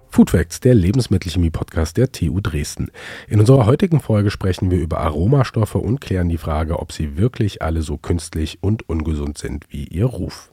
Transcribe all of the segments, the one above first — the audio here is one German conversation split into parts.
Food Facts, der Lebensmittelchemie-Podcast der TU Dresden. In unserer heutigen Folge sprechen wir über Aromastoffe und klären die Frage, ob sie wirklich alle so künstlich und ungesund sind wie ihr Ruf.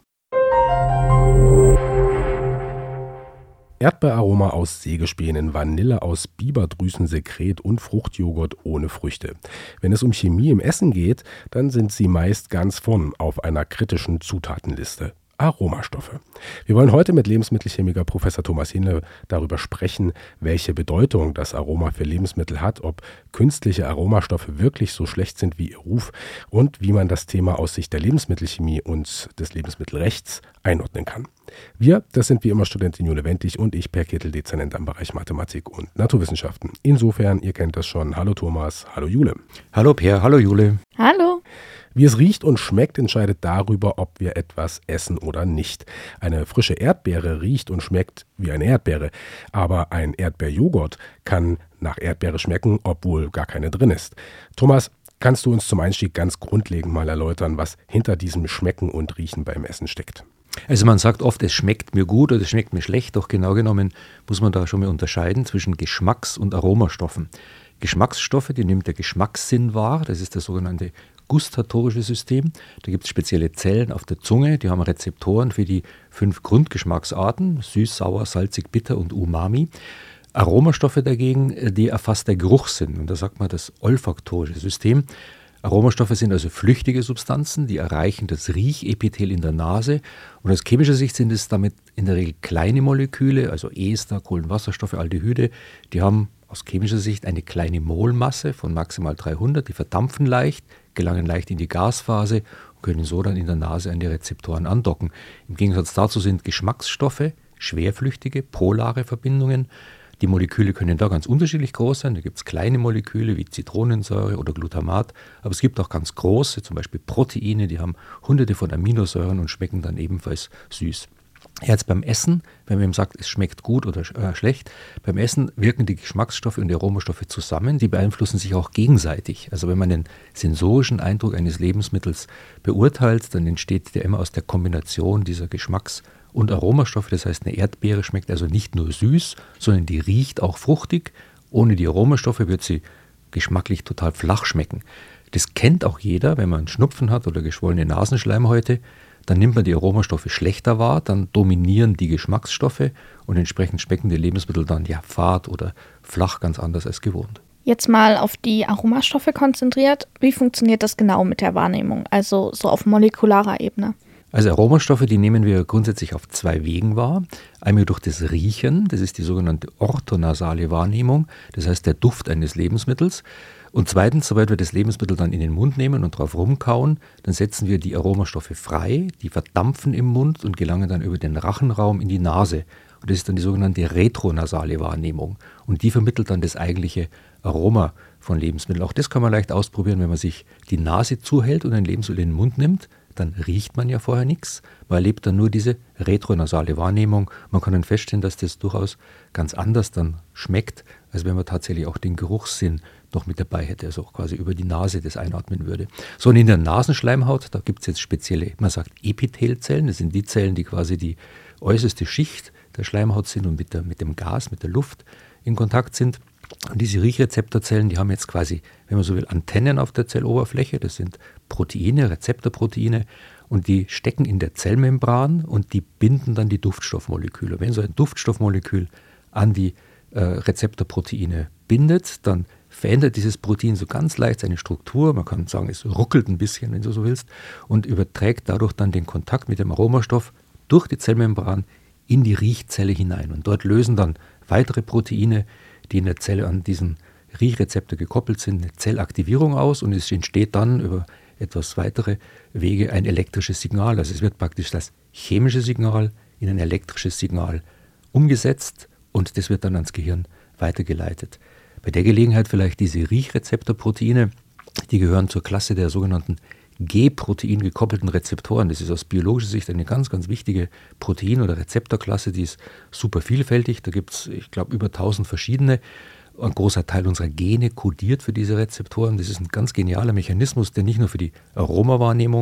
Erdbeeraroma aus Sägespänen, Vanille aus Biberdrüsensekret und Fruchtjoghurt ohne Früchte. Wenn es um Chemie im Essen geht, dann sind sie meist ganz vorn auf einer kritischen Zutatenliste. Aromastoffe. Wir wollen heute mit Lebensmittelchemiker Professor Thomas Hinle darüber sprechen, welche Bedeutung das Aroma für Lebensmittel hat, ob künstliche Aromastoffe wirklich so schlecht sind wie ihr Ruf und wie man das Thema aus Sicht der Lebensmittelchemie und des Lebensmittelrechts einordnen kann. Wir, das sind wie immer Studentin Jule Wendig und ich, Per Kittel, Dezernent am Bereich Mathematik und Naturwissenschaften. Insofern, ihr kennt das schon. Hallo Thomas, hallo Jule. Hallo Per, hallo Jule. Hallo. Wie es riecht und schmeckt, entscheidet darüber, ob wir etwas essen oder nicht. Eine frische Erdbeere riecht und schmeckt wie eine Erdbeere, aber ein Erdbeerjoghurt kann nach Erdbeere schmecken, obwohl gar keine drin ist. Thomas, kannst du uns zum Einstieg ganz grundlegend mal erläutern, was hinter diesem Schmecken und Riechen beim Essen steckt? Also man sagt oft, es schmeckt mir gut oder es schmeckt mir schlecht, doch genau genommen muss man da schon mal unterscheiden zwischen Geschmacks- und Aromastoffen. Geschmacksstoffe, die nimmt der Geschmackssinn wahr, das ist das sogenannte gustatorische System. Da gibt es spezielle Zellen auf der Zunge, die haben Rezeptoren für die 5 Grundgeschmacksarten, süß, sauer, salzig, bitter und Umami. Aromastoffe dagegen, die erfasst der Geruchssinn und da sagt man das olfaktorische System. Aromastoffe sind also flüchtige Substanzen, die erreichen das Riechepithel in der Nase und aus chemischer Sicht sind es damit in der Regel kleine Moleküle, also Ester, Kohlenwasserstoffe, Aldehyde, die haben aus chemischer Sicht eine kleine Molmasse von maximal 300, die verdampfen leicht, gelangen leicht in die Gasphase und können so dann in der Nase an die Rezeptoren andocken. Im Gegensatz dazu sind Geschmacksstoffe schwerflüchtige, polare Verbindungen. Die Moleküle können da ganz unterschiedlich groß sein. Da gibt es kleine Moleküle wie Zitronensäure oder Glutamat, aber es gibt auch ganz große, zum Beispiel Proteine, die haben hunderte von Aminosäuren und schmecken dann ebenfalls süß. Jetzt beim Essen, wenn man ihm sagt, es schmeckt gut oder schlecht, beim Essen wirken die Geschmacksstoffe und die Aromastoffe zusammen, die beeinflussen sich auch gegenseitig. Also wenn man den sensorischen Eindruck eines Lebensmittels beurteilt, dann entsteht der immer aus der Kombination dieser Geschmacks- und Aromastoffe. Das heißt, eine Erdbeere schmeckt also nicht nur süß, sondern die riecht auch fruchtig. Ohne die Aromastoffe wird sie geschmacklich total flach schmecken. Das kennt auch jeder, wenn man einen Schnupfen hat oder geschwollene Nasenschleimhäute. Dann nimmt man die Aromastoffe schlechter wahr, dann dominieren die Geschmacksstoffe und entsprechend schmecken die Lebensmittel dann ja fad oder flach ganz anders als gewohnt. Jetzt mal auf die Aromastoffe konzentriert. Wie funktioniert das genau mit der Wahrnehmung, also so auf molekularer Ebene? Also Aromastoffe, die nehmen wir grundsätzlich auf 2 Wegen wahr. Einmal durch das Riechen, das ist die sogenannte orthonasale Wahrnehmung, das heißt der Duft eines Lebensmittels. Und zweitens, sobald wir das Lebensmittel dann in den Mund nehmen und drauf rumkauen, dann setzen wir die Aromastoffe frei, die verdampfen im Mund und gelangen dann über den Rachenraum in die Nase. Und das ist dann die sogenannte retronasale Wahrnehmung. Und die vermittelt dann das eigentliche Aroma von Lebensmitteln. Auch das kann man leicht ausprobieren, wenn man sich die Nase zuhält und ein Lebensmittel in den Mund nimmt. Dann riecht man ja vorher nichts. Man erlebt dann nur diese retronasale Wahrnehmung. Man kann dann feststellen, dass das durchaus ganz anders dann schmeckt, als wenn man tatsächlich auch den Geruchssinn noch mit dabei hätte, also auch quasi über die Nase das einatmen würde. So, und in der Nasenschleimhaut, da gibt es jetzt spezielle, man sagt Epithelzellen, das sind die Zellen, die quasi die äußerste Schicht der Schleimhaut sind und mit dem Gas, mit der Luft in Kontakt sind. Und diese Riechrezeptorzellen, die haben jetzt quasi, wenn man so will, Antennen auf der Zelloberfläche. Das sind Proteine, Rezeptorproteine und die stecken in der Zellmembran und die binden dann die Duftstoffmoleküle. Wenn so ein Duftstoffmolekül an die Rezeptorproteine bindet, dann verändert dieses Protein so ganz leicht seine Struktur. Man kann sagen, es ruckelt ein bisschen, wenn du so willst, und überträgt dadurch dann den Kontakt mit dem Aromastoff durch die Zellmembran in die Riechzelle hinein. Und dort lösen dann weitere Proteine, die in der Zelle an diesen Riechrezeptor gekoppelt sind, eine Zellaktivierung aus und es entsteht dann über etwas weitere Wege ein elektrisches Signal. Also es wird praktisch das chemische Signal in ein elektrisches Signal umgesetzt und das wird dann ans Gehirn weitergeleitet. Bei der Gelegenheit vielleicht diese Riechrezeptorproteine, die gehören zur Klasse der sogenannten G-Protein gekoppelten Rezeptoren. Das ist aus biologischer Sicht eine ganz, ganz wichtige Protein- oder Rezeptorklasse, die ist super vielfältig. Da gibt es, ich glaube, über 1000 verschiedene. Ein großer Teil unserer Gene kodiert für diese Rezeptoren. Das ist ein ganz genialer Mechanismus, der nicht nur für die Aromawahrnehmung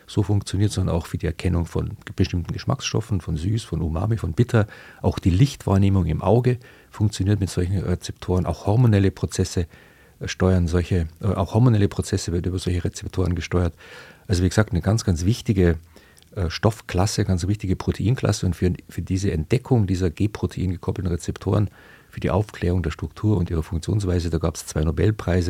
so funktioniert, sondern auch für die Erkennung von bestimmten Geschmacksstoffen, von süß, von Umami, von bitter. Auch die Lichtwahrnehmung im Auge funktioniert mit solchen Rezeptoren. Auch hormonelle Prozesse werden über solche Rezeptoren gesteuert. Also wie gesagt, eine ganz, ganz wichtige Stoffklasse, ganz wichtige Proteinklasse, und für diese Entdeckung dieser G-Protein gekoppelten Rezeptoren, für die Aufklärung der Struktur und ihrer Funktionsweise, da gab es 2 Nobelpreise,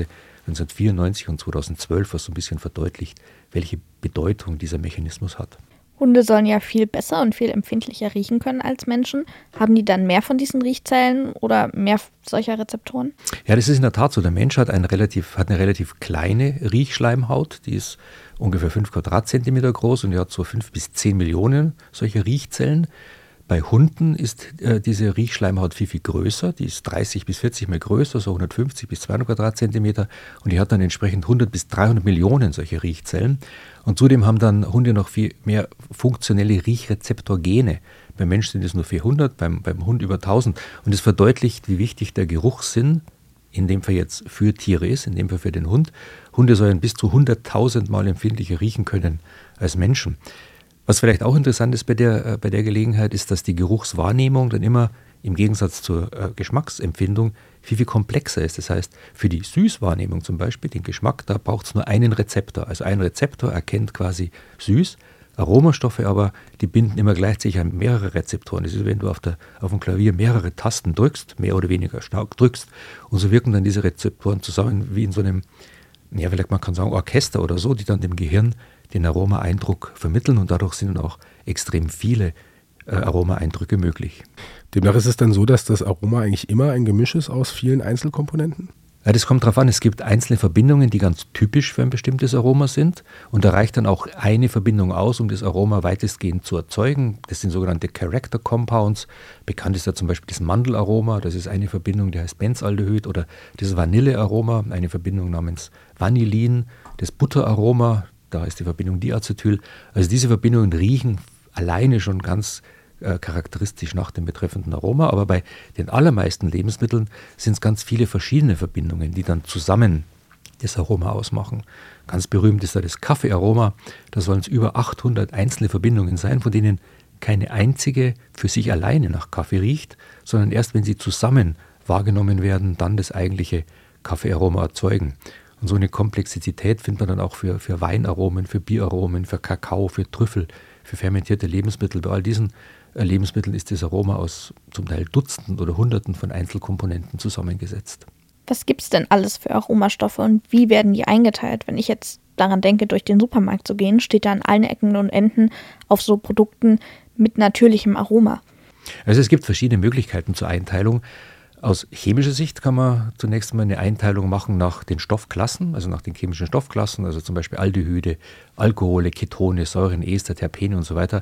1994 und 2012, was so ein bisschen verdeutlicht, welche Bedeutung dieser Mechanismus hat. Hunde sollen ja viel besser und viel empfindlicher riechen können als Menschen. Haben die dann mehr von diesen Riechzellen oder mehr solcher Rezeptoren? Ja, das ist in der Tat so. Der Mensch hat eine relativ kleine Riechschleimhaut, die ist ungefähr 5 Quadratzentimeter groß und die hat so 5 bis 10 Millionen solcher Riechzellen. Bei Hunden ist diese Riechschleimhaut viel, viel größer. Die ist 30 bis 40 Mal größer, so 150 bis 200 Quadratzentimeter. Und die hat dann entsprechend 100 bis 300 Millionen solcher Riechzellen. Und zudem haben dann Hunde noch viel mehr funktionelle Riechrezeptorgene. Beim Mensch sind es nur 400, beim Hund über 1000. Und das verdeutlicht, wie wichtig der Geruchssinn in dem Fall jetzt für Tiere ist, in dem Fall für den Hund. Hunde sollen bis zu 100.000 Mal empfindlicher riechen können als Menschen. Was vielleicht auch interessant ist bei der Gelegenheit, ist, dass die Geruchswahrnehmung dann immer im Gegensatz zur Geschmacksempfindung viel, viel komplexer ist. Das heißt, für die Süßwahrnehmung zum Beispiel, den Geschmack, da braucht es nur einen Rezeptor. Also ein Rezeptor erkennt quasi süß. Aromastoffe aber, die binden immer gleichzeitig an mehrere Rezeptoren. Das ist, wenn du auf dem Klavier mehrere Tasten drückst, mehr oder weniger stark drückst, und so wirken dann diese Rezeptoren zusammen wie in so einem, ja, vielleicht man kann sagen Orchester oder so, die dann dem Gehirn den Aromaeindruck vermitteln, und dadurch sind dann auch extrem viele Aromaeindrücke möglich. Demnach ist es dann so, dass das Aroma eigentlich immer ein Gemisch ist aus vielen Einzelkomponenten? Ja, das kommt darauf an, es gibt einzelne Verbindungen, die ganz typisch für ein bestimmtes Aroma sind, und da reicht dann auch eine Verbindung aus, um das Aroma weitestgehend zu erzeugen. Das sind sogenannte Character Compounds. Bekannt ist da zum Beispiel das Mandelaroma, das ist eine Verbindung, die heißt Benzaldehyd, oder das Vanillearoma, eine Verbindung namens Vanillin, das Butteraroma, da ist die Verbindung Diacetyl. Also diese Verbindungen riechen alleine schon ganz charakteristisch nach dem betreffenden Aroma, aber bei den allermeisten Lebensmitteln sind es ganz viele verschiedene Verbindungen, die dann zusammen das Aroma ausmachen. Ganz berühmt ist da das Kaffeearoma, da sollen es über 800 einzelne Verbindungen sein, von denen keine einzige für sich alleine nach Kaffee riecht, sondern erst wenn sie zusammen wahrgenommen werden, dann das eigentliche Kaffeearoma erzeugen. Und so eine Komplexität findet man dann auch für Weinaromen, für Bieraromen, für Kakao, für Trüffel, für fermentierte Lebensmittel. Bei all diesen Lebensmitteln ist das Aroma aus zum Teil Dutzenden oder Hunderten von Einzelkomponenten zusammengesetzt. Was gibt es denn alles für Aromastoffe und wie werden die eingeteilt? Wenn ich jetzt daran denke, durch den Supermarkt zu gehen, steht da an allen Ecken und Enden auf so Produkten mit natürlichem Aroma. Also es gibt verschiedene Möglichkeiten zur Einteilung. Aus chemischer Sicht kann man zunächst mal eine Einteilung machen nach den Stoffklassen, also nach den chemischen Stoffklassen, also zum Beispiel Aldehyde, Alkohole, Ketone, Säuren, Ester, Terpene und so weiter.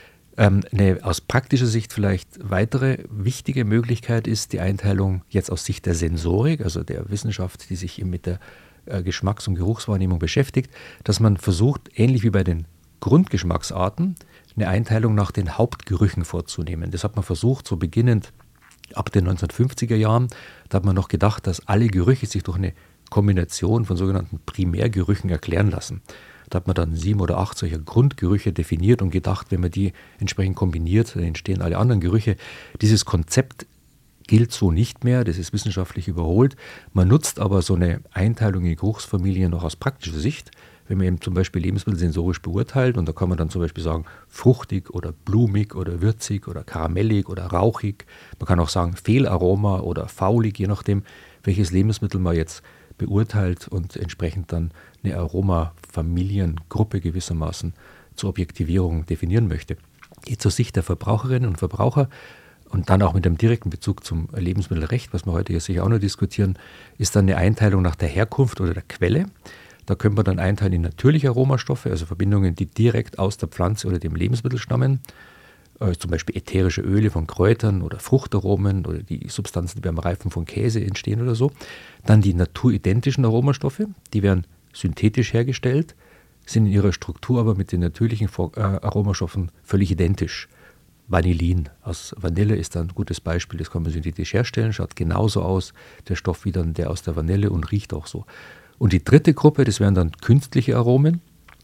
Aus praktischer Sicht vielleicht weitere wichtige Möglichkeit ist die Einteilung jetzt aus Sicht der Sensorik, also der Wissenschaft, die sich eben mit der Geschmacks- und Geruchswahrnehmung beschäftigt, dass man versucht, ähnlich wie bei den Grundgeschmacksarten, eine Einteilung nach den Hauptgerüchen vorzunehmen. Das hat man versucht, so beginnend ab den 1950er Jahren. Da hat man noch gedacht, dass alle Gerüche sich durch eine Kombination von sogenannten Primärgerüchen erklären lassen. Da hat man dann 7 oder 8 solcher Grundgerüche definiert und gedacht, wenn man die entsprechend kombiniert, dann entstehen alle anderen Gerüche. Dieses Konzept gilt so nicht mehr, das ist wissenschaftlich überholt. Man nutzt aber so eine Einteilung in Geruchsfamilien noch aus praktischer Sicht, wenn man eben zum Beispiel Lebensmittel sensorisch beurteilt, und da kann man dann zum Beispiel sagen, fruchtig oder blumig oder würzig oder karamellig oder rauchig. Man kann auch sagen Fehlaroma oder faulig, je nachdem, welches Lebensmittel man jetzt beurteilt und entsprechend dann eine Aromafamiliengruppe gewissermaßen zur Objektivierung definieren möchte. Jetzt aus Sicht der Verbraucherinnen und Verbraucher und dann auch mit einem direkten Bezug zum Lebensmittelrecht, was wir heute hier sicher auch noch diskutieren, ist dann eine Einteilung nach der Herkunft oder der Quelle. Da können wir dann einteilen in natürliche Aromastoffe, also Verbindungen, die direkt aus der Pflanze oder dem Lebensmittel stammen, zum Beispiel ätherische Öle von Kräutern oder Fruchtaromen oder die Substanzen, die beim Reifen von Käse entstehen oder so. Dann die naturidentischen Aromastoffe, die werden synthetisch hergestellt, sind in ihrer Struktur aber mit den natürlichen Aromastoffen völlig identisch. Vanillin aus Vanille ist ein gutes Beispiel, das kann man synthetisch herstellen, schaut genauso aus, der Stoff wie dann der aus der Vanille, und riecht auch so. Und die dritte Gruppe, das wären dann künstliche Aromen.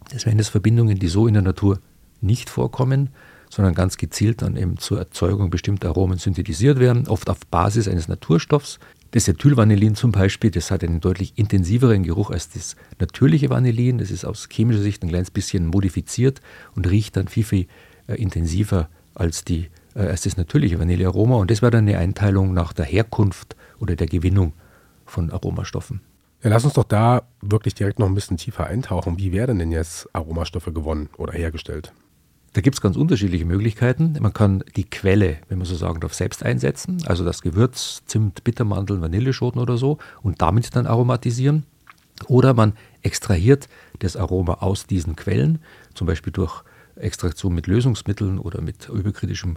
Das wären jetzt Verbindungen, die so in der Natur nicht vorkommen, sondern ganz gezielt dann eben zur Erzeugung bestimmter Aromen synthetisiert werden, oft auf Basis eines Naturstoffs. Das Ethylvanillin zum Beispiel, das hat einen deutlich intensiveren Geruch als das natürliche Vanillin. Das ist aus chemischer Sicht ein kleines bisschen modifiziert und riecht dann viel intensiver als das natürliche Vanillearoma. Und das wäre dann eine Einteilung nach der Herkunft oder der Gewinnung von Aromastoffen. Ja, lass uns doch da wirklich direkt noch ein bisschen tiefer eintauchen. Wie werden denn jetzt Aromastoffe gewonnen oder hergestellt? Da gibt es ganz unterschiedliche Möglichkeiten. Man kann die Quelle, wenn man so sagen darf, selbst einsetzen, also das Gewürz, Zimt, Bittermandeln, Vanilleschoten oder so und damit dann aromatisieren. Oder man extrahiert das Aroma aus diesen Quellen, zum Beispiel durch Extraktion mit Lösungsmitteln oder mit überkritischem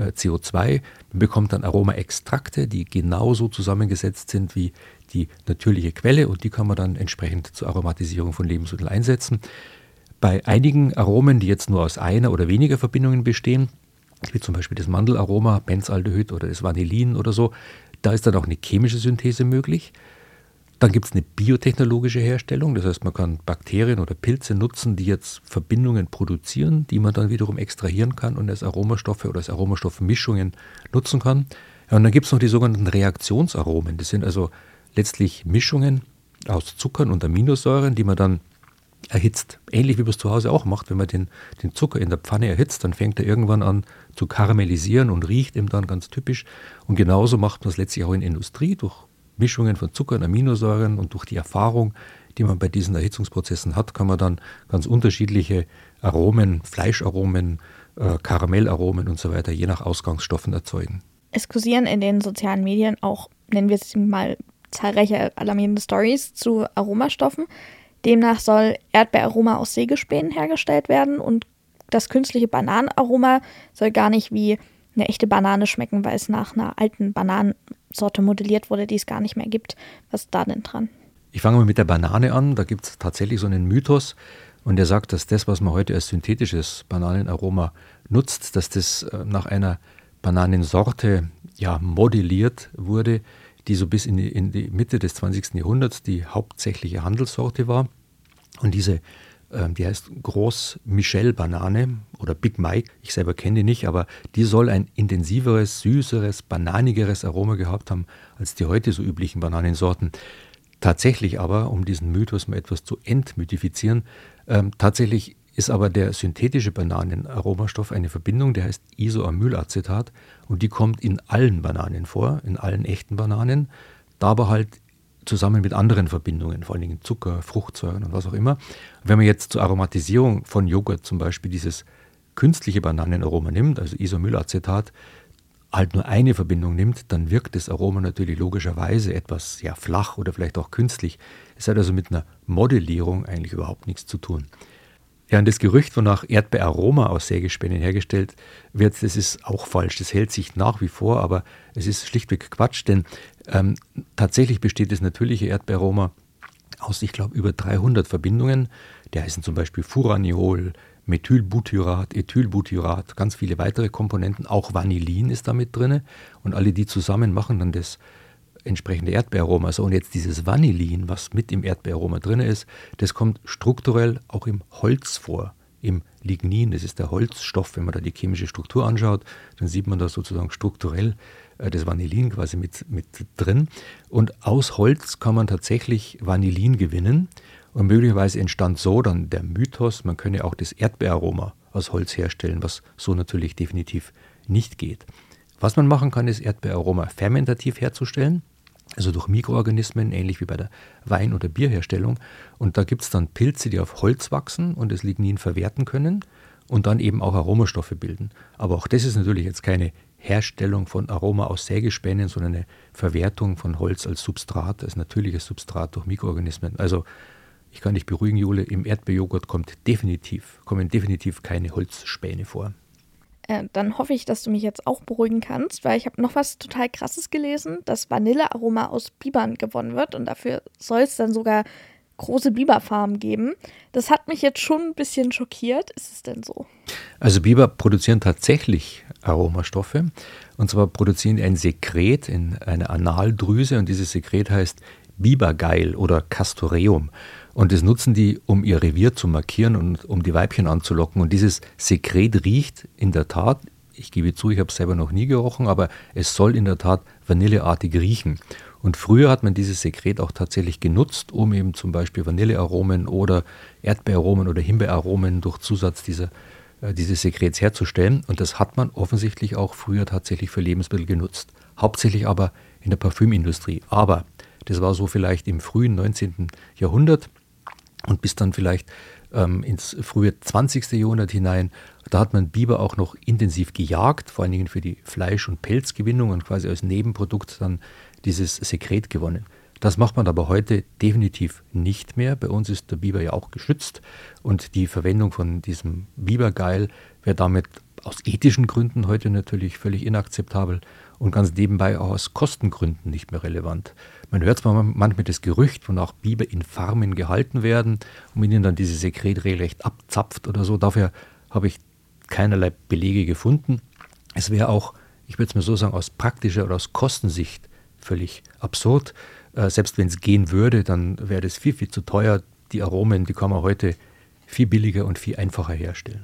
CO2. Man bekommt dann Aromaextrakte, die genauso zusammengesetzt sind wie die natürliche Quelle und die kann man dann entsprechend zur Aromatisierung von Lebensmitteln einsetzen. Bei einigen Aromen, die jetzt nur aus einer oder weniger Verbindungen bestehen, wie zum Beispiel das Mandelaroma, Benzaldehyd oder das Vanillin oder so, da ist dann auch eine chemische Synthese möglich. Dann gibt es eine biotechnologische Herstellung, das heißt, man kann Bakterien oder Pilze nutzen, die jetzt Verbindungen produzieren, die man dann wiederum extrahieren kann und als Aromastoffe oder als Aromastoffmischungen nutzen kann. Ja, und dann gibt es noch die sogenannten Reaktionsaromen. Das sind also letztlich Mischungen aus Zuckern und Aminosäuren, die man dann erhitzt. Ähnlich wie man es zu Hause auch macht, wenn man den Zucker in der Pfanne erhitzt, dann fängt er irgendwann an zu karamellisieren und riecht ihm dann ganz typisch. Und genauso macht man es letztlich auch in der Industrie durch Mischungen von Zuckern, Aminosäuren und durch die Erfahrung, die man bei diesen Erhitzungsprozessen hat, kann man dann ganz unterschiedliche Aromen, Fleischaromen, Karamellaromen und so weiter, je nach Ausgangsstoffen erzeugen. Es kursieren in den sozialen Medien auch, nennen wir es mal, zahlreiche alarmierende Stories zu Aromastoffen. Demnach soll Erdbeeraroma aus Sägespänen hergestellt werden und das künstliche Bananenaroma soll gar nicht wie eine echte Banane schmecken, weil es nach einer alten Bananensorte modelliert wurde, die es gar nicht mehr gibt. Was ist da denn dran? Ich fange mal mit der Banane an. Da gibt es tatsächlich so einen Mythos und der sagt, dass das, was man heute als synthetisches Bananenaroma nutzt, dass das nach einer Bananensorte modelliert wurde, die so bis in die Mitte des 20. Jahrhunderts die hauptsächliche Handelssorte war. Und die heißt Gros-Michel-Banane oder Big Mike. Ich selber kenne die nicht, aber die soll ein intensiveres, süßeres, bananigeres Aroma gehabt haben als die heute so üblichen Bananensorten. Tatsächlich aber, um diesen Mythos mal etwas zu entmythifizieren, tatsächlich ist aber der synthetische Bananenaromastoff eine Verbindung, der heißt Isoamylacetat und die kommt in allen Bananen vor, in allen echten Bananen, da aber halt zusammen mit anderen Verbindungen, vor allen Dingen Zucker, Fruchtsäuren und was auch immer. Wenn man jetzt zur Aromatisierung von Joghurt zum Beispiel dieses künstliche Bananenaroma nimmt, also Isoamylacetat, halt nur eine Verbindung nimmt, dann wirkt das Aroma natürlich logischerweise etwas flach oder vielleicht auch künstlich. Es hat also mit einer Modellierung eigentlich überhaupt nichts zu tun. Ja, und das Gerücht, wonach Erdbeeraroma aus Sägespänen hergestellt wird, das ist auch falsch. Das hält sich nach wie vor, aber es ist schlichtweg Quatsch, denn tatsächlich besteht das natürliche Erdbeeraroma aus, ich glaube, über 300 Verbindungen. Die heißen zum Beispiel Furaniol, Methylbutyrat, Ethylbutyrat, ganz viele weitere Komponenten. Auch Vanillin ist da mit drin und alle die zusammen machen dann das entsprechende Erdbeeraroma. So, und jetzt dieses Vanillin, was mit im Erdbeeraroma drin ist, das kommt strukturell auch im Holz vor, im Lignin. Das ist der Holzstoff. Wenn man da die chemische Struktur anschaut, dann sieht man da sozusagen strukturell das Vanillin quasi mit drin. Und aus Holz kann man tatsächlich Vanillin gewinnen. Und möglicherweise entstand so dann der Mythos, man könne auch das Erdbeeraroma aus Holz herstellen, was so natürlich definitiv nicht geht. Was man machen kann, ist Erdbeeraroma fermentativ herzustellen, also durch Mikroorganismen, ähnlich wie bei der Wein- oder Bierherstellung. Und da gibt es dann Pilze, die auf Holz wachsen und das Lignin verwerten können und dann eben auch Aromastoffe bilden. Aber auch das ist natürlich jetzt keine Herstellung von Aroma aus Sägespänen, sondern eine Verwertung von Holz als Substrat, als natürliches Substrat durch Mikroorganismen. Also ich kann dich beruhigen, Jule, im Erdbeerjoghurt kommen definitiv keine Holzspäne vor. Dann hoffe ich, dass du mich jetzt auch beruhigen kannst, weil ich habe noch was total Krasses gelesen, dass Vanillearoma aus Bibern gewonnen wird und dafür soll es dann sogar große Biberfarmen geben. Das hat mich jetzt schon ein bisschen schockiert. Ist es denn so? Also Biber produzieren tatsächlich Aromastoffe und zwar produzieren ein Sekret in einer Analdrüse und dieses Sekret heißt Bibergeil oder Castoreum. Und das nutzen die, um ihr Revier zu markieren und um die Weibchen anzulocken. Und dieses Sekret riecht in der Tat, ich gebe zu, ich habe es selber noch nie gerochen, aber es soll in der Tat vanilleartig riechen. Und früher hat man dieses Sekret auch tatsächlich genutzt, um eben zum Beispiel Vanillearomen oder Erdbeeraromen oder Himbeeraromen durch Zusatz dieses Sekrets herzustellen. Und das hat man offensichtlich auch früher tatsächlich für Lebensmittel genutzt. Hauptsächlich aber in der Parfümindustrie. Aber das war so vielleicht im frühen 19. Jahrhundert und bis dann vielleicht ins frühe 20. Jahrhundert hinein. Da hat man Biber auch noch intensiv gejagt, vor allen Dingen für die Fleisch- und Pelzgewinnung und quasi als Nebenprodukt dann dieses Sekret gewonnen. Das macht man aber heute definitiv nicht mehr. Bei uns ist der Biber ja auch geschützt und die Verwendung von diesem Bibergeil wäre damit aus ethischen Gründen heute natürlich völlig inakzeptabel und ganz nebenbei auch aus Kostengründen nicht mehr relevant. Man hört zwar manchmal das Gerücht, wonach Biber in Farmen gehalten werden und man ihnen dann dieses Sekret regelrecht abzapft oder so. Dafür habe ich keinerlei Belege gefunden. Es wäre auch, ich würde es mal so sagen, aus praktischer oder aus Kostensicht völlig absurd. Selbst wenn es gehen würde, dann wäre das viel, viel zu teuer. Die Aromen, die kann man heute viel billiger und viel einfacher herstellen.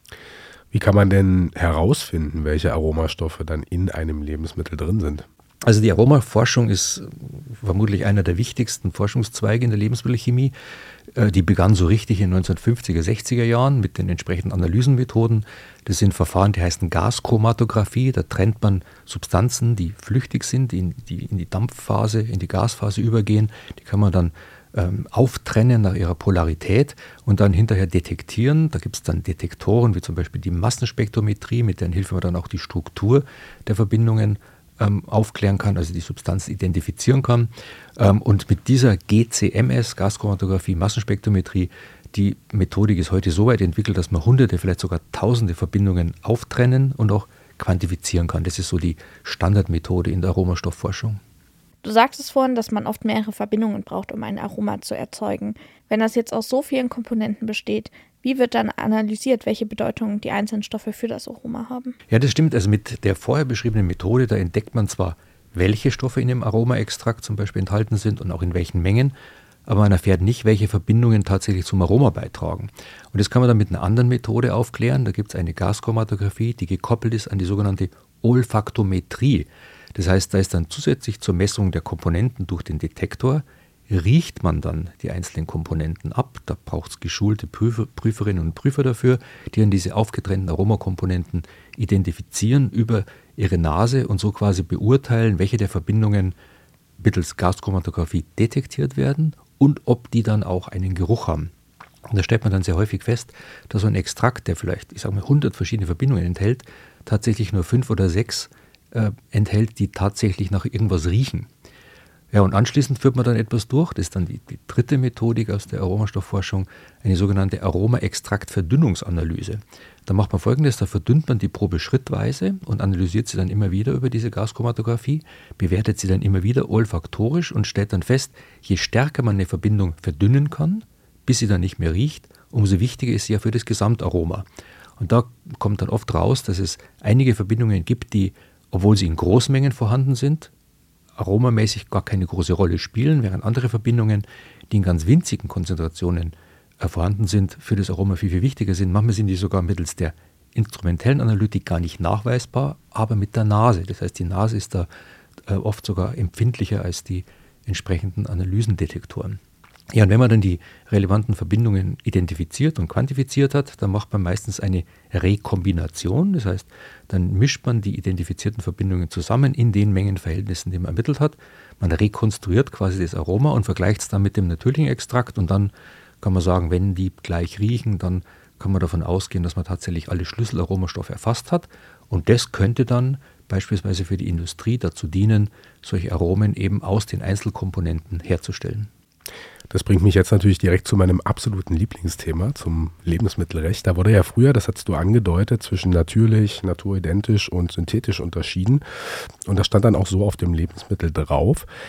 Wie kann man denn herausfinden, welche Aromastoffe dann in einem Lebensmittel drin sind? Also die Aromaforschung ist vermutlich einer der wichtigsten Forschungszweige in der Lebensmittelchemie. Die begann so richtig in den 1950er, 60er Jahren mit den entsprechenden Analysenmethoden. Das sind Verfahren, die heißen Gaschromatographie. Da trennt man Substanzen, die flüchtig sind, die in die Dampfphase, in die Gasphase übergehen. Die kann man dann auftrennen nach ihrer Polarität und dann hinterher detektieren. Da gibt es dann Detektoren, wie zum Beispiel die Massenspektrometrie, mit deren Hilfe man dann auch die Struktur der Verbindungen aufklären kann, also die Substanz identifizieren kann. Und mit dieser GCMS, Gaschromatographie, Massenspektrometrie, die Methodik ist heute so weit entwickelt, dass man hunderte, vielleicht sogar tausende Verbindungen auftrennen und auch quantifizieren kann. Das ist so die Standardmethode in der Aromastoffforschung. Du sagtest vorhin, dass man oft mehrere Verbindungen braucht, um ein Aroma zu erzeugen. Wenn das jetzt aus so vielen Komponenten besteht, wie wird dann analysiert, welche Bedeutung die einzelnen Stoffe für das Aroma haben? Ja, das stimmt. Also mit der vorher beschriebenen Methode, da entdeckt man zwar, welche Stoffe in dem Aromaextrakt zum Beispiel enthalten sind und auch in welchen Mengen, aber man erfährt nicht, welche Verbindungen tatsächlich zum Aroma beitragen. Und das kann man dann mit einer anderen Methode aufklären. Da gibt es eine Gaschromatographie, die gekoppelt ist an die sogenannte Olfaktometrie. Das heißt, da ist dann zusätzlich zur Messung der Komponenten durch den Detektor, riecht man dann die einzelnen Komponenten ab. Da braucht es geschulte Prüferinnen und Prüfer dafür, die dann diese aufgetrennten Aromakomponenten identifizieren über ihre Nase und so quasi beurteilen, welche der Verbindungen mittels Gaschromatographie detektiert werden und ob die dann auch einen Geruch haben. Und da stellt man dann sehr häufig fest, dass so ein Extrakt, der vielleicht, 100 verschiedene Verbindungen enthält, tatsächlich nur 5 oder 6 enthält, die tatsächlich nach irgendwas riechen. Ja, und anschließend führt man dann etwas durch, das ist dann die dritte Methodik aus der Aromastoffforschung, eine sogenannte Aromaextrakt-Verdünnungsanalyse. Da macht man Folgendes, da verdünnt man die Probe schrittweise und analysiert sie dann immer wieder über diese Gaschromatographie, bewertet sie dann immer wieder olfaktorisch und stellt dann fest, je stärker man eine Verbindung verdünnen kann, bis sie dann nicht mehr riecht, umso wichtiger ist sie ja für das Gesamtaroma. Und da kommt dann oft raus, dass es einige Verbindungen gibt, die, obwohl sie in Großmengen vorhanden sind, aromamäßig gar keine große Rolle spielen, während andere Verbindungen, die in ganz winzigen Konzentrationen vorhanden sind, für das Aroma viel, viel wichtiger sind. Manchmal sind die sogar mittels der instrumentellen Analytik gar nicht nachweisbar, aber mit der Nase. Das heißt, die Nase ist da oft sogar empfindlicher als die entsprechenden Analysendetektoren. Ja, und wenn man dann die relevanten Verbindungen identifiziert und quantifiziert hat, dann macht man meistens eine Rekombination. Das heißt, dann mischt man die identifizierten Verbindungen zusammen in den Mengenverhältnissen, die man ermittelt hat. Man rekonstruiert quasi das Aroma und vergleicht es dann mit dem natürlichen Extrakt. Und dann kann man sagen, wenn die gleich riechen, dann kann man davon ausgehen, dass man tatsächlich alle Schlüsselaromastoffe erfasst hat. Und das könnte dann beispielsweise für die Industrie dazu dienen, solche Aromen eben aus den Einzelkomponenten herzustellen. Das bringt mich jetzt natürlich direkt zu meinem absoluten Lieblingsthema, zum Lebensmittelrecht. Da wurde ja früher, das hast du angedeutet, zwischen natürlich, naturidentisch und synthetisch unterschieden. Und das stand dann auch so auf dem Lebensmittel drauf.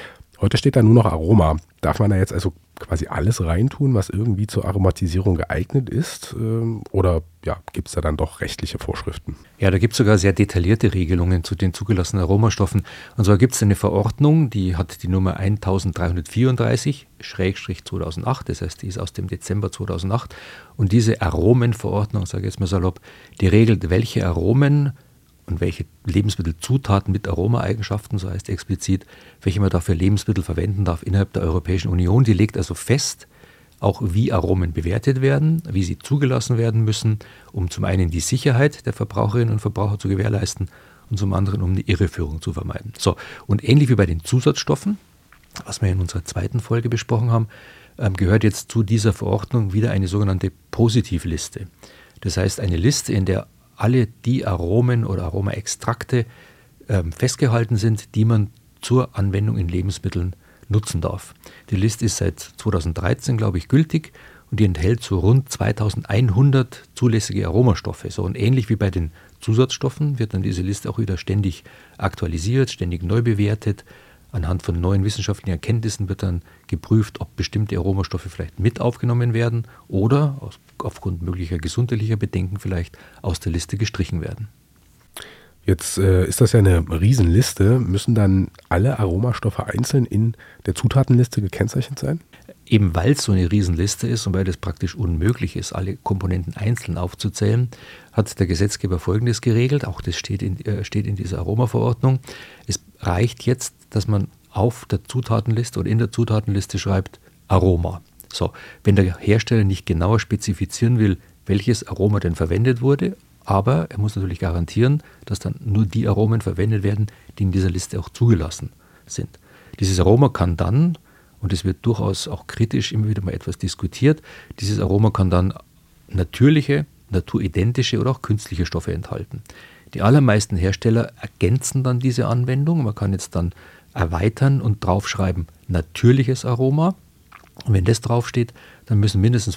Heute steht da nur noch Aroma. Darf man da jetzt also quasi alles reintun, was irgendwie zur Aromatisierung geeignet ist? Oder gibt es da dann doch rechtliche Vorschriften? Ja, da gibt es sogar sehr detaillierte Regelungen zu den zugelassenen Aromastoffen. Und zwar gibt es eine Verordnung, die hat die Nummer 1334/2008, das heißt, die ist aus dem Dezember 2008. Und diese Aromenverordnung, sage ich jetzt mal salopp, die regelt, welche Aromen und welche Lebensmittelzutaten mit Aromaeigenschaften, so heißt explizit, welche man da für Lebensmittel verwenden darf innerhalb der Europäischen Union. Die legt also fest, auch wie Aromen bewertet werden, wie sie zugelassen werden müssen, um zum einen die Sicherheit der Verbraucherinnen und Verbraucher zu gewährleisten und zum anderen um eine Irreführung zu vermeiden. So, und ähnlich wie bei den Zusatzstoffen, was wir in unserer zweiten Folge besprochen haben, gehört jetzt zu dieser Verordnung wieder eine sogenannte Positivliste. Das heißt, eine Liste, in der alle die Aromen oder Aromaextrakte festgehalten sind, die man zur Anwendung in Lebensmitteln nutzen darf. Die Liste ist seit 2013, glaube ich, gültig und die enthält so rund 2100 zulässige Aromastoffe. So, und ähnlich wie bei den Zusatzstoffen wird dann diese Liste auch wieder ständig aktualisiert, ständig neu bewertet. Anhand von neuen wissenschaftlichen Erkenntnissen wird dann geprüft, ob bestimmte Aromastoffe vielleicht mit aufgenommen werden oder aufgrund möglicher gesundheitlicher Bedenken vielleicht aus der Liste gestrichen werden. Jetzt ist das ja eine Riesenliste. Müssen dann alle Aromastoffe einzeln in der Zutatenliste gekennzeichnet sein? Eben weil es so eine Riesenliste ist und weil es praktisch unmöglich ist, alle Komponenten einzeln aufzuzählen, hat der Gesetzgeber Folgendes geregelt, auch das steht in dieser Aromaverordnung. Es reicht jetzt, dass man auf der Zutatenliste oder in der Zutatenliste schreibt Aroma. So, wenn der Hersteller nicht genauer spezifizieren will, welches Aroma denn verwendet wurde, aber er muss natürlich garantieren, dass dann nur die Aromen verwendet werden, die in dieser Liste auch zugelassen sind. Dieses Aroma kann dann, und es wird durchaus auch kritisch immer wieder mal etwas diskutiert, dieses Aroma kann dann natürliche, naturidentische oder auch künstliche Stoffe enthalten. Die allermeisten Hersteller ergänzen dann diese Anwendung. Man kann jetzt dann erweitern und draufschreiben natürliches Aroma. Und wenn das draufsteht, dann müssen mindestens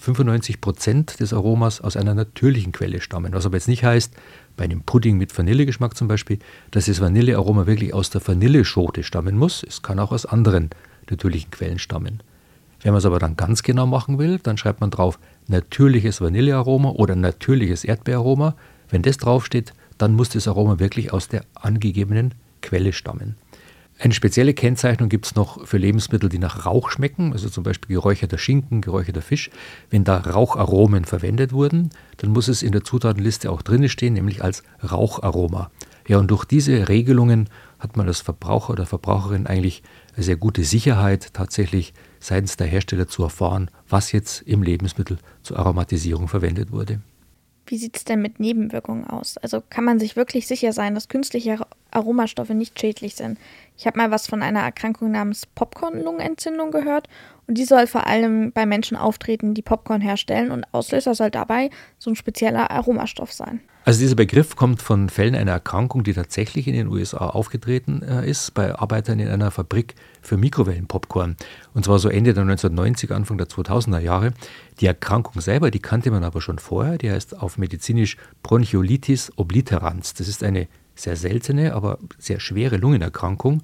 95% des Aromas aus einer natürlichen Quelle stammen. Was aber jetzt nicht heißt, bei einem Pudding mit Vanillegeschmack zum Beispiel, dass das Vanillearoma wirklich aus der Vanilleschote stammen muss. Es kann auch aus anderen natürlichen Quellen stammen. Wenn man es aber dann ganz genau machen will, dann schreibt man drauf natürliches Vanillearoma oder natürliches Erdbeeraroma. Wenn das draufsteht, dann muss das Aroma wirklich aus der angegebenen Quelle stammen. Eine spezielle Kennzeichnung gibt es noch für Lebensmittel, die nach Rauch schmecken, also zum Beispiel geräucherter Schinken, geräucherter Fisch. Wenn da Raucharomen verwendet wurden, dann muss es in der Zutatenliste auch drin stehen, nämlich als Raucharoma. Ja, und durch diese Regelungen hat man als Verbraucher oder Verbraucherin eigentlich eine sehr gute Sicherheit, tatsächlich seitens der Hersteller zu erfahren, was jetzt im Lebensmittel zur Aromatisierung verwendet wurde. Wie sieht es denn mit Nebenwirkungen aus? Also kann man sich wirklich sicher sein, dass künstliche Aromastoffe nicht schädlich sind? Ich habe mal was von einer Erkrankung namens Popcorn-Lungenentzündung gehört und die soll vor allem bei Menschen auftreten, die Popcorn herstellen und Auslöser soll dabei so ein spezieller Aromastoff sein. Also dieser Begriff kommt von Fällen einer Erkrankung, die tatsächlich in den USA aufgetreten ist, bei Arbeitern in einer Fabrik für Mikrowellenpopcorn. Und zwar so Ende der 1990er, Anfang der 2000er Jahre. Die Erkrankung selber, die kannte man aber schon vorher. Die heißt auf medizinisch Bronchiolitis obliterans. Das ist eine sehr seltene, aber sehr schwere Lungenerkrankung.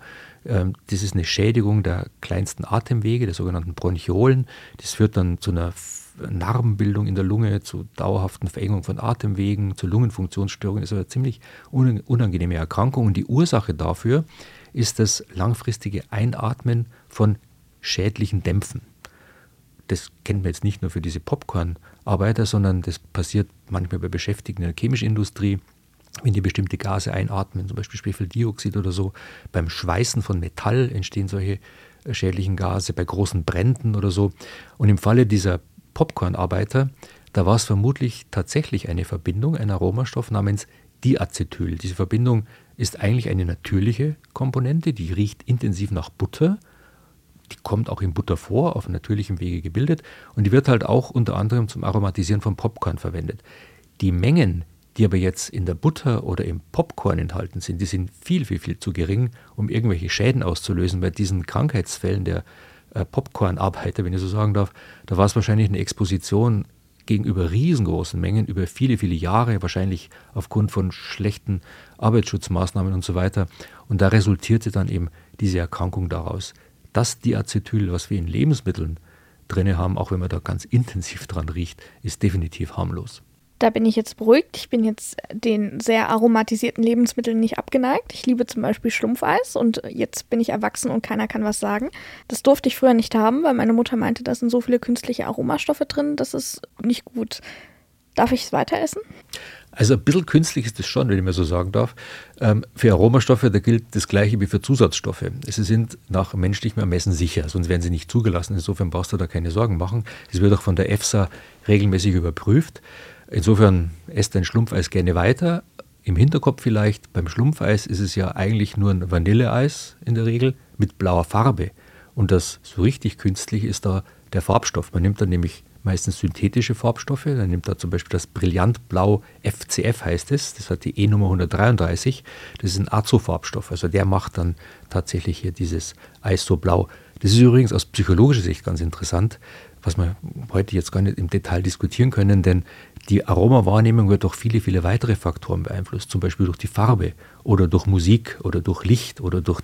Das ist eine Schädigung der kleinsten Atemwege, der sogenannten Bronchiolen. Das führt dann zu einer Narbenbildung in der Lunge, zu dauerhaften Verengung von Atemwegen, zu Lungenfunktionsstörungen. Das ist eine ziemlich unangenehme Erkrankung. Und die Ursache dafür ist das langfristige Einatmen von schädlichen Dämpfen. Das kennen wir jetzt nicht nur für diese Popcorn-Arbeiter, sondern das passiert manchmal bei Beschäftigten in der chemischen Industrie, wenn die bestimmte Gase einatmen, zum Beispiel Schwefeldioxid oder so. Beim Schweißen von Metall entstehen solche schädlichen Gase, bei großen Bränden oder so. Und im Falle dieser Popcorn-Arbeiter, da war es vermutlich tatsächlich eine Verbindung, ein Aromastoff namens Diacetyl. Diese Verbindung ist eigentlich eine natürliche Komponente, die riecht intensiv nach Butter. Die kommt auch in Butter vor, auf natürlichem Wege gebildet. Und die wird halt auch unter anderem zum Aromatisieren von Popcorn verwendet. Die Mengen, die aber jetzt in der Butter oder im Popcorn enthalten sind, die sind viel, viel, viel zu gering, um irgendwelche Schäden auszulösen. Bei diesen Krankheitsfällen der Popcorn-Arbeiter, wenn ich so sagen darf, da war es wahrscheinlich eine Exposition gegenüber riesengroßen Mengen über viele, viele Jahre, wahrscheinlich aufgrund von schlechten Arbeitsschutzmaßnahmen und so weiter. Und da resultierte dann eben diese Erkrankung daraus. Das Diacetyl, was wir in Lebensmitteln drin haben, auch wenn man da ganz intensiv dran riecht, ist definitiv harmlos. Da bin ich jetzt beruhigt. Ich bin jetzt den sehr aromatisierten Lebensmitteln nicht abgeneigt. Ich liebe zum Beispiel Schlumpfeis und jetzt bin ich erwachsen und keiner kann was sagen. Das durfte ich früher nicht haben, weil meine Mutter meinte, da sind so viele künstliche Aromastoffe drin, das ist nicht gut. Darf ich es weiter essen? Also ein bisschen künstlich ist das schon, wenn ich mir so sagen darf. Für Aromastoffe, da gilt das Gleiche wie für Zusatzstoffe. Sie sind nach menschlichem Ermessen sicher, sonst werden sie nicht zugelassen. Insofern brauchst du da keine Sorgen machen. Es wird auch von der EFSA regelmäßig überprüft. Insofern esst dein Schlumpfeis gerne weiter. Im Hinterkopf vielleicht, beim Schlumpfeis ist es ja eigentlich nur ein Vanilleeis in der Regel mit blauer Farbe. Und das so richtig künstlich ist da der Farbstoff. Man nimmt dann nämlich meistens synthetische Farbstoffe. Dann nimmt da zum Beispiel das Brillantblau FCF heißt es. Das hat die E-Nummer 133. Das ist ein Azofarbstoff. Also der macht dann tatsächlich hier dieses Eis so blau. Das ist übrigens aus psychologischer Sicht ganz interessant, was wir heute jetzt gar nicht im Detail diskutieren können, denn die Aromawahrnehmung wird durch viele, viele weitere Faktoren beeinflusst, zum Beispiel durch die Farbe oder durch Musik oder durch Licht oder durch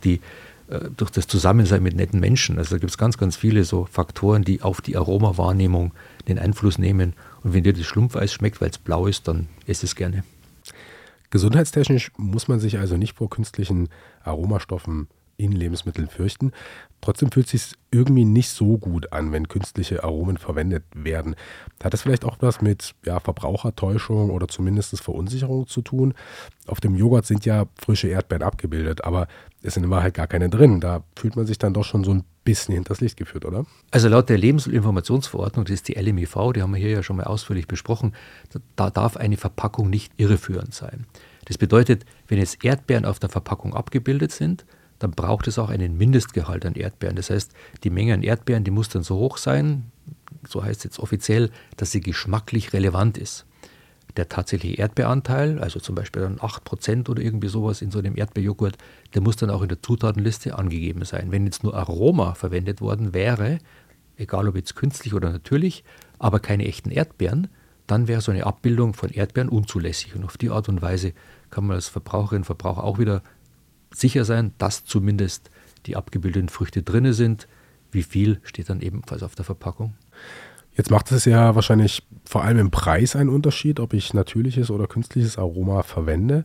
das Zusammensein mit netten Menschen. Also da gibt es ganz, ganz viele so Faktoren, die auf die Aromawahrnehmung den Einfluss nehmen. Und wenn dir das Schlumpfeis schmeckt, weil es blau ist, dann ess es gerne. Gesundheitstechnisch muss man sich also nicht vor künstlichen Aromastoffen in Lebensmitteln fürchten. Trotzdem fühlt es sich irgendwie nicht so gut an, wenn künstliche Aromen verwendet werden. Hat das vielleicht auch was mit Verbrauchertäuschung oder zumindest Verunsicherung zu tun? Auf dem Joghurt sind ja frische Erdbeeren abgebildet, aber es sind in Wahrheit gar keine drin. Da fühlt man sich dann doch schon so ein bisschen hinters Licht geführt, oder? Also laut der Lebensmittelinformationsverordnung, das ist die LMIV, die haben wir hier ja schon mal ausführlich besprochen, da darf eine Verpackung nicht irreführend sein. Das bedeutet, wenn jetzt Erdbeeren auf der Verpackung abgebildet sind, dann braucht es auch einen Mindestgehalt an Erdbeeren. Das heißt, die Menge an Erdbeeren, die muss dann so hoch sein, so heißt es jetzt offiziell, dass sie geschmacklich relevant ist. Der tatsächliche Erdbeeranteil, also zum Beispiel dann 8% oder irgendwie sowas in so einem Erdbeerjoghurt, der muss dann auch in der Zutatenliste angegeben sein. Wenn jetzt nur Aroma verwendet worden wäre, egal ob jetzt künstlich oder natürlich, aber keine echten Erdbeeren, dann wäre so eine Abbildung von Erdbeeren unzulässig. Und auf die Art und Weise kann man als Verbraucherin, Verbraucher auch wieder sicher sein, dass zumindest die abgebildeten Früchte drin sind. Wie viel steht dann ebenfalls auf der Verpackung? Jetzt macht es ja wahrscheinlich vor allem im Preis einen Unterschied, ob ich natürliches oder künstliches Aroma verwende.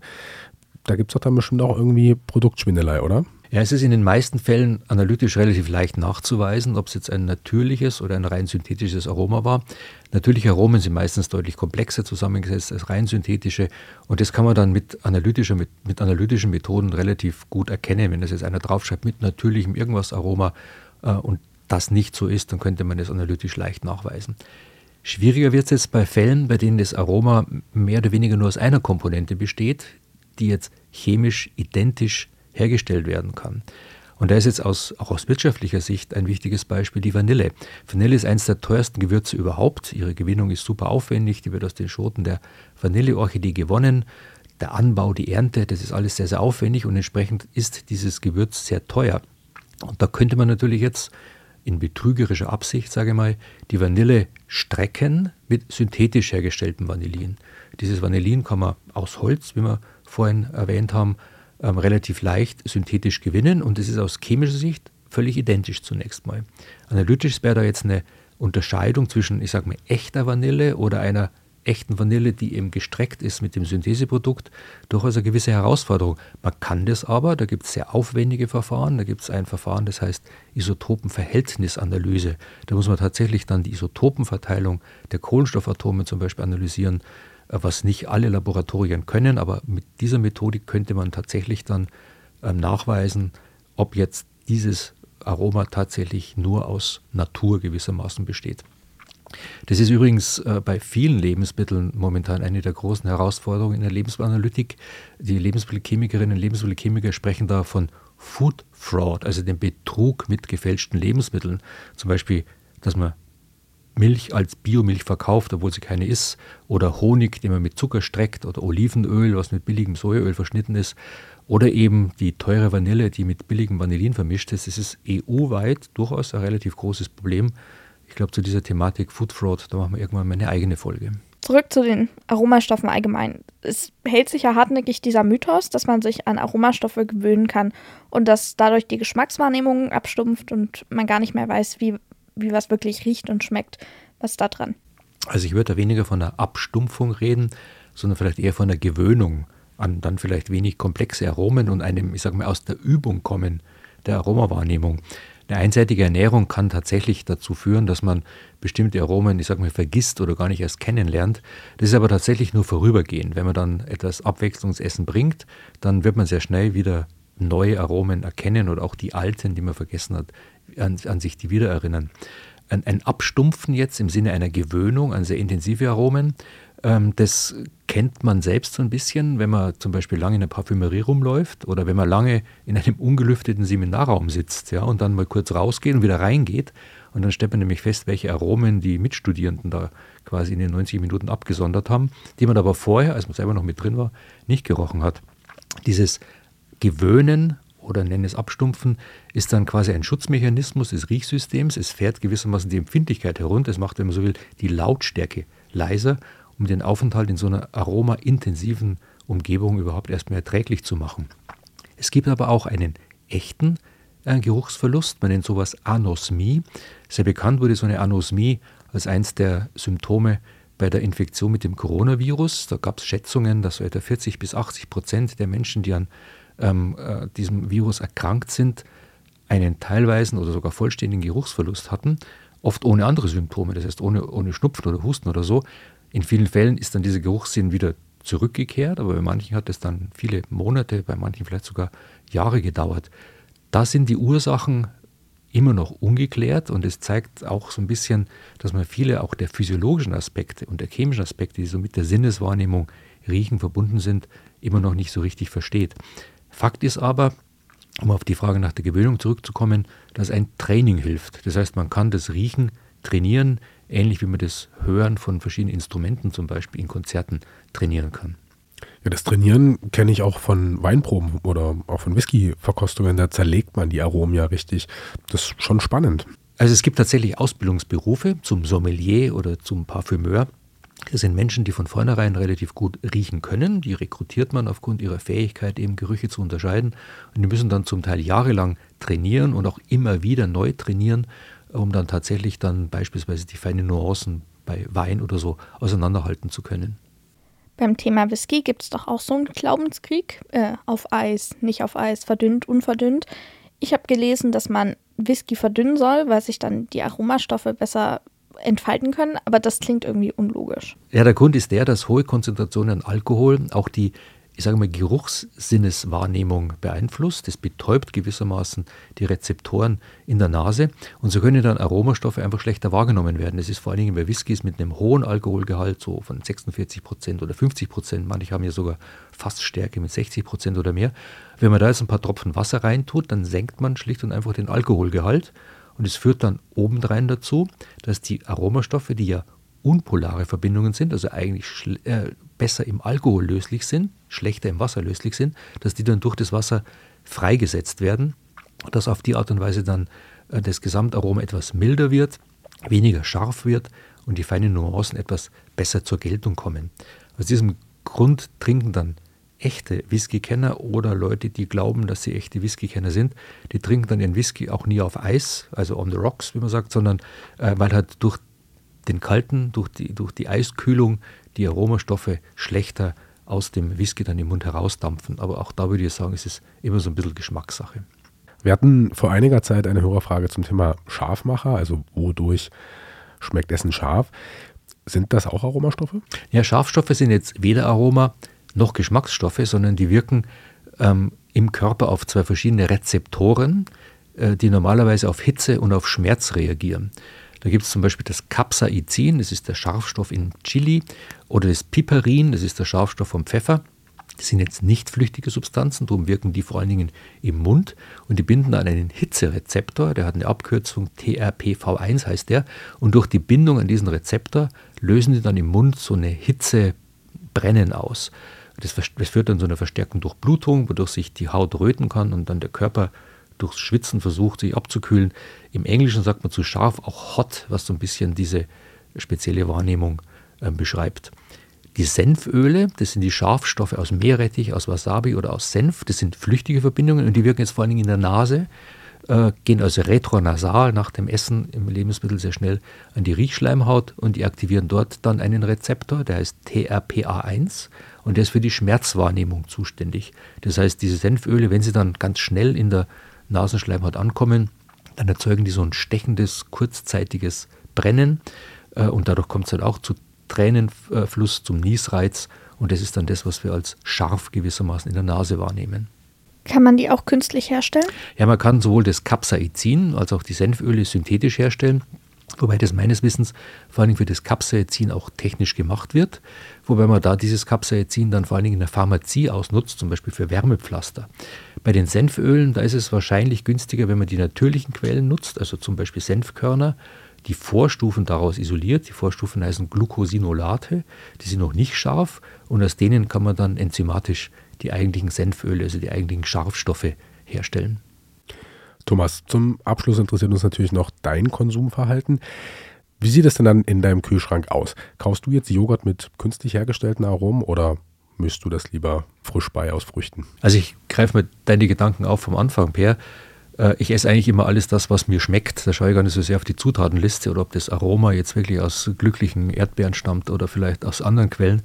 Da gibt es doch dann bestimmt auch irgendwie Produktschwindelei, oder? Ja, es ist in den meisten Fällen analytisch relativ leicht nachzuweisen, ob es jetzt ein natürliches oder ein rein synthetisches Aroma war. Natürliche Aromen sind meistens deutlich komplexer zusammengesetzt als rein synthetische und das kann man dann mit analytischen Methoden relativ gut erkennen. Wenn das jetzt einer draufschreibt mit natürlichem irgendwas Aroma und das nicht so ist, dann könnte man das analytisch leicht nachweisen. Schwieriger wird es jetzt bei Fällen, bei denen das Aroma mehr oder weniger nur aus einer Komponente besteht, die jetzt chemisch identisch hergestellt werden kann. Und da ist jetzt auch aus wirtschaftlicher Sicht ein wichtiges Beispiel die Vanille. Vanille ist eines der teuersten Gewürze überhaupt. Ihre Gewinnung ist super aufwendig. Die wird aus den Schoten der Vanilleorchidee gewonnen. Der Anbau, die Ernte, das ist alles sehr, sehr aufwendig und entsprechend ist dieses Gewürz sehr teuer. Und da könnte man natürlich jetzt in betrügerischer Absicht, sage ich mal, die Vanille strecken mit synthetisch hergestelltem Vanillin. Dieses Vanillin kann man aus Holz, wie wir vorhin erwähnt haben, relativ leicht synthetisch gewinnen und es ist aus chemischer Sicht völlig identisch zunächst mal. Analytisch wäre da jetzt eine Unterscheidung zwischen, ich sage mal, echter Vanille oder einer echten Vanille, die eben gestreckt ist mit dem Syntheseprodukt, durchaus eine gewisse Herausforderung. Man kann das aber, da gibt es sehr aufwendige Verfahren, da gibt es ein Verfahren, das heißt Isotopenverhältnisanalyse. Da muss man tatsächlich dann die Isotopenverteilung der Kohlenstoffatome zum Beispiel analysieren, was nicht alle Laboratorien können, aber mit dieser Methodik könnte man tatsächlich dann nachweisen, ob jetzt dieses Aroma tatsächlich nur aus Natur gewissermaßen besteht. Das ist übrigens bei vielen Lebensmitteln momentan eine der großen Herausforderungen in der Lebensmittelanalytik. Die Lebensmittelchemikerinnen und Lebensmittelchemiker sprechen da von Food Fraud, also dem Betrug mit gefälschten Lebensmitteln. Zum Beispiel, dass man Milch als Biomilch verkauft, obwohl sie keine ist, oder Honig, den man mit Zucker streckt, oder Olivenöl, was mit billigem Sojaöl verschnitten ist, oder eben die teure Vanille, die mit billigem Vanillin vermischt ist. Das ist EU-weit durchaus ein relativ großes Problem. Ich glaube, zu dieser Thematik Food Fraud, da machen wir irgendwann mal eine eigene Folge. Zurück zu den Aromastoffen allgemein. Es hält sich ja hartnäckig dieser Mythos, dass man sich an Aromastoffe gewöhnen kann und dass dadurch die Geschmackswahrnehmung abstumpft und man gar nicht mehr weiß, wie was wirklich riecht und schmeckt. Was ist da dran? Also ich würde da weniger von einer Abstumpfung reden, sondern vielleicht eher von einer Gewöhnung an dann vielleicht wenig komplexe Aromen und einem, ich sage mal, aus der Übung kommen der Aromawahrnehmung. Eine einseitige Ernährung kann tatsächlich dazu führen, dass man bestimmte Aromen, ich sage mal, vergisst oder gar nicht erst kennenlernt. Das ist aber tatsächlich nur vorübergehend. Wenn man dann etwas Abwechslungsessen bringt, dann wird man sehr schnell wieder neue Aromen erkennen oder auch die alten, die man vergessen hat, an sich die wieder erinnern. Ein Abstumpfen jetzt im Sinne einer Gewöhnung an sehr intensive Aromen, das kennt man selbst so ein bisschen, wenn man zum Beispiel lange in der Parfümerie rumläuft oder wenn man lange in einem ungelüfteten Seminarraum sitzt, ja, und dann mal kurz rausgeht und wieder reingeht. Und dann stellt man nämlich fest, welche Aromen die Mitstudierenden da quasi in den 90 Minuten abgesondert haben, die man aber vorher, als man selber noch mit drin war, nicht gerochen hat. Dieses Gewöhnen oder nennen es Abstumpfen, ist dann quasi ein Schutzmechanismus des Riechsystems. Es fährt gewissermaßen die Empfindlichkeit herunter. Es macht, wenn man so will, die Lautstärke leiser, um den Aufenthalt in so einer aromaintensiven Umgebung überhaupt erstmal erträglich zu machen. Es gibt aber auch einen echten Geruchsverlust. Man nennt sowas Anosmie. Sehr bekannt wurde so eine Anosmie als eins der Symptome bei der Infektion mit dem Coronavirus. Da gab es Schätzungen, dass so etwa 40-80% der Menschen, die an diesem Virus erkrankt sind, einen teilweisen oder sogar vollständigen Geruchsverlust hatten, oft ohne andere Symptome, das heißt ohne Schnupfen oder Husten oder so. In vielen Fällen ist dann dieser Geruchssinn wieder zurückgekehrt, aber bei manchen hat es dann viele Monate, bei manchen vielleicht sogar Jahre gedauert. Da sind die Ursachen immer noch ungeklärt und es zeigt auch so ein bisschen, dass man viele auch der physiologischen Aspekte und der chemischen Aspekte, die so mit der Sinneswahrnehmung Riechen verbunden sind, immer noch nicht so richtig versteht. Fakt ist aber, um auf die Frage nach der Gewöhnung zurückzukommen, dass ein Training hilft. Das heißt, man kann das Riechen trainieren, ähnlich wie man das Hören von verschiedenen Instrumenten zum Beispiel in Konzerten trainieren kann. Ja, das Trainieren kenne ich auch von Weinproben oder auch von Whisky-Verkostungen. Da zerlegt man die Aromen ja richtig. Das ist schon spannend. Also es gibt tatsächlich Ausbildungsberufe zum Sommelier oder zum Parfümeur. Das sind Menschen, die von vornherein relativ gut riechen können. Die rekrutiert man aufgrund ihrer Fähigkeit, eben Gerüche zu unterscheiden. Und die müssen dann zum Teil jahrelang trainieren und auch immer wieder neu trainieren, um dann tatsächlich dann beispielsweise die feinen Nuancen bei Wein oder so auseinanderhalten zu können. Beim Thema Whisky gibt es doch auch so einen Glaubenskrieg. Auf Eis, nicht auf Eis, verdünnt, unverdünnt. Ich habe gelesen, dass man Whisky verdünnen soll, weil sich dann die Aromastoffe besser entfalten können, aber das klingt irgendwie unlogisch. Ja, der Grund ist der, dass hohe Konzentrationen an Alkohol auch die, ich sage mal, Geruchssinneswahrnehmung beeinflusst. Es betäubt gewissermaßen die Rezeptoren in der Nase und so können dann Aromastoffe einfach schlechter wahrgenommen werden. Das ist vor allen Dingen bei Whiskys mit einem hohen Alkoholgehalt, so von 46% oder 50%, manche haben ja sogar Fassstärke mit 60% oder mehr. Wenn man da jetzt ein paar Tropfen Wasser reintut, dann senkt man schlicht und einfach den Alkoholgehalt und es führt dann obendrein dazu, dass die Aromastoffe, die ja unpolare Verbindungen sind, also eigentlich besser im Alkohol löslich sind, schlechter im Wasser löslich sind, dass die dann durch das Wasser freigesetzt werden, dass auf die Art und Weise dann das Gesamtaroma etwas milder wird, weniger scharf wird und die feinen Nuancen etwas besser zur Geltung kommen. Aus diesem Grund trinken dann echte Whisky-Kenner oder Leute, die glauben, dass sie echte Whisky-Kenner sind, die trinken dann ihren Whisky auch nie auf Eis, also on the rocks, wie man sagt, sondern weil halt durch den Kalten, durch die Eiskühlung die Aromastoffe schlechter aus dem Whisky dann im Mund herausdampfen. Aber auch da würde ich sagen, es ist immer so ein bisschen Geschmackssache. Wir hatten vor einiger Zeit eine Hörerfrage zum Thema Scharfmacher, also wodurch schmeckt Essen scharf. Sind das auch Aromastoffe? Ja, Scharfstoffe sind jetzt weder Aroma noch Geschmacksstoffe, sondern die wirken im Körper auf zwei verschiedene Rezeptoren, die normalerweise auf Hitze und auf Schmerz reagieren. Da gibt es zum Beispiel das Capsaicin, das ist der Scharfstoff in Chili, oder das Piperin, das ist der Scharfstoff vom Pfeffer. Das sind jetzt nicht flüchtige Substanzen, darum wirken die vor allen Dingen im Mund und die binden an einen Hitzerezeptor, der hat eine Abkürzung TRPV1 heißt der, und durch die Bindung an diesen Rezeptor lösen die dann im Mund so eine Hitzebrennen aus. Das führt dann zu einer verstärkten Durchblutung, wodurch sich die Haut röten kann und dann der Körper durchs Schwitzen versucht, sich abzukühlen. Im Englischen sagt man zu scharf auch hot, was so ein bisschen diese spezielle Wahrnehmung beschreibt. Die Senföle, das sind die Scharfstoffe aus Meerrettich, aus Wasabi oder aus Senf, das sind flüchtige Verbindungen und die wirken jetzt vor allen Dingen in der Nase, gehen also retronasal nach dem Essen im Lebensmittel sehr schnell an die Riechschleimhaut und die aktivieren dort dann einen Rezeptor, der heißt TRPA1 und der ist für die Schmerzwahrnehmung zuständig. Das heißt, diese Senföle, wenn sie dann ganz schnell in der Nasenschleimhaut ankommen, dann erzeugen die so ein stechendes, kurzzeitiges Brennen und dadurch kommt es halt auch zu Tränenfluss, zum Niesreiz und das ist dann das, was wir als scharf gewissermaßen in der Nase wahrnehmen. Kann man die auch künstlich herstellen? Ja, man kann sowohl das Capsaicin als auch die Senföle synthetisch herstellen, wobei das meines Wissens vor allem für das Capsaicin auch technisch gemacht wird, wobei man da dieses Capsaicin dann vor allem in der Pharmazie ausnutzt, zum Beispiel für Wärmepflaster. Bei den Senfölen, da ist es wahrscheinlich günstiger, wenn man die natürlichen Quellen nutzt, also zum Beispiel Senfkörner, die Vorstufen daraus isoliert. Die Vorstufen heißen Glucosinolate, die sind noch nicht scharf und aus denen kann man dann enzymatisch die eigentlichen Senföle, also die eigentlichen Scharfstoffe herstellen. Thomas, zum Abschluss interessiert uns natürlich noch dein Konsumverhalten. Wie sieht es denn dann in deinem Kühlschrank aus? Kaufst du jetzt Joghurt mit künstlich hergestellten Aromen oder mischst du das lieber frisch bei aus Früchten? Also ich greife mir deine Gedanken auf vom Anfang, Per. Ich esse eigentlich immer alles das, was mir schmeckt. Da schaue ich gar nicht so sehr auf die Zutatenliste oder ob das Aroma jetzt wirklich aus glücklichen Erdbeeren stammt oder vielleicht aus anderen Quellen.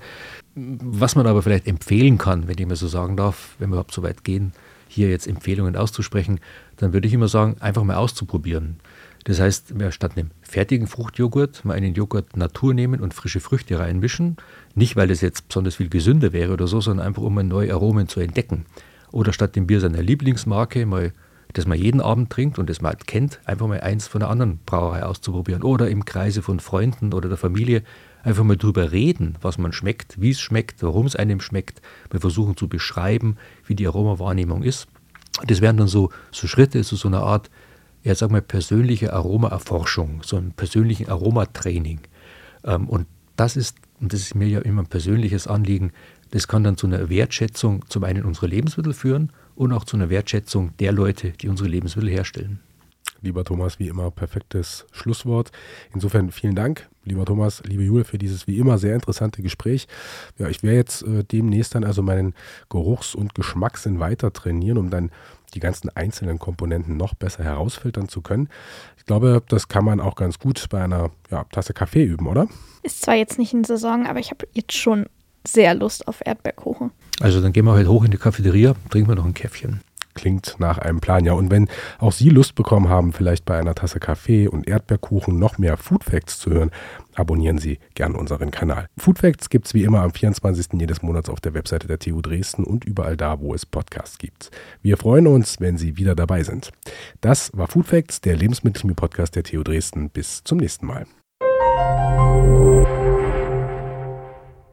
Was man aber vielleicht empfehlen kann, wenn ich mal so sagen darf, wenn wir überhaupt so weit gehen, hier jetzt Empfehlungen auszusprechen, dann würde ich immer sagen, einfach mal auszuprobieren. Das heißt, statt einem fertigen Fruchtjoghurt mal einen Joghurt Natur nehmen und frische Früchte reinmischen. Nicht, weil das jetzt besonders viel gesünder wäre oder so, sondern einfach, um mal neue Aromen zu entdecken. Oder statt dem Bier seiner Lieblingsmarke mal das man jeden Abend trinkt und das man halt kennt, einfach mal eins von einer anderen Brauerei auszuprobieren oder im Kreise von Freunden oder der Familie einfach mal drüber reden, was man schmeckt, wie es schmeckt, warum es einem schmeckt. Wir versuchen zu beschreiben, wie die Aromawahrnehmung ist. Das wären dann so Schritte zu so einer Art, ja, sag mal, persönliche Aromaerforschung, so einem persönlichen Aromatraining. Und das ist mir ja immer ein persönliches Anliegen, das kann dann zu einer Wertschätzung zum einen unserer Lebensmittel führen und auch zu einer Wertschätzung der Leute, die unsere Lebensmittel herstellen. Lieber Thomas, wie immer perfektes Schlusswort. Insofern vielen Dank, lieber Thomas, liebe Jule, für dieses wie immer sehr interessante Gespräch. Ja, ich werde jetzt demnächst dann also meinen Geruchs- und Geschmackssinn weiter trainieren, um dann die ganzen einzelnen Komponenten noch besser herausfiltern zu können. Ich glaube, das kann man auch ganz gut bei einer Tasse Kaffee üben, oder? Ist zwar jetzt nicht in Saison, aber ich habe jetzt schon sehr Lust auf Erdbeerkuchen. Also dann gehen wir heute hoch in die Cafeteria, trinken wir noch ein Käffchen. Klingt nach einem Plan, ja. Und wenn auch Sie Lust bekommen haben, vielleicht bei einer Tasse Kaffee und Erdbeerkuchen noch mehr Food Facts zu hören, abonnieren Sie gerne unseren Kanal. Food Facts gibt es wie immer am 24. jedes Monats auf der Webseite der TU Dresden und überall da, wo es Podcasts gibt. Wir freuen uns, wenn Sie wieder dabei sind. Das war Food Facts, der Lebensmittelchemie-Podcast der TU Dresden. Bis zum nächsten Mal.